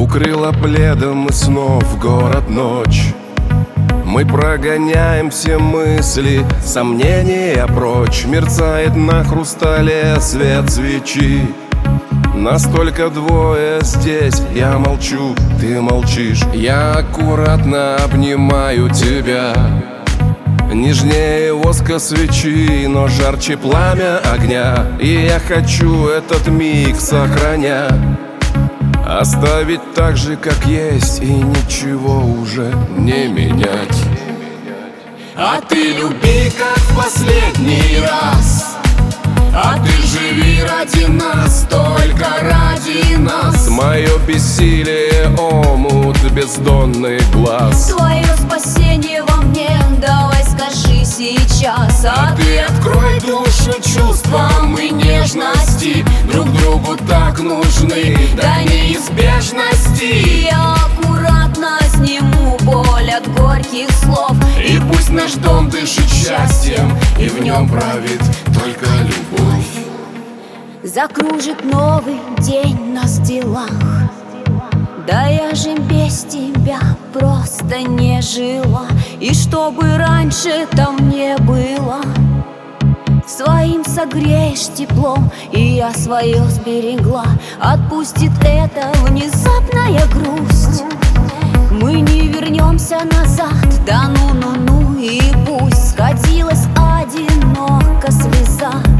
укрыла пледом и снов город ночь. Мы прогоняем все мысли, сомнения прочь. Мерцает на хрустале свет свечи. Настолько двое здесь, я молчу, ты молчишь. Я аккуратно обнимаю тебя, нежнее воска свечи, но жарче пламя огня. И я хочу этот миг сохранять, оставить так же, как есть, и ничего уже не менять. А ты люби, как в последний раз, а ты живи ради нас, только ради нас. Мое бессилие омут бездонный глаз. Твое спасение во мне, давай скажи сейчас. А ты открой душу чувствам и нежности, друг другу так нужны до неизбежности. Я аккуратно сниму боль от горьких слов, и пусть наш дом дышит счастьем, и в нем правит только любовь. закружит новый день нас в делах. Да я же без тебя просто не жила. И чтобы раньше там не было, своим согреешь теплом, и я свое сберегла. Отпустит эта внезапная грусть, мы не вернемся назад. Да ну-ну-ну, и пусть скатилась одиноко слеза.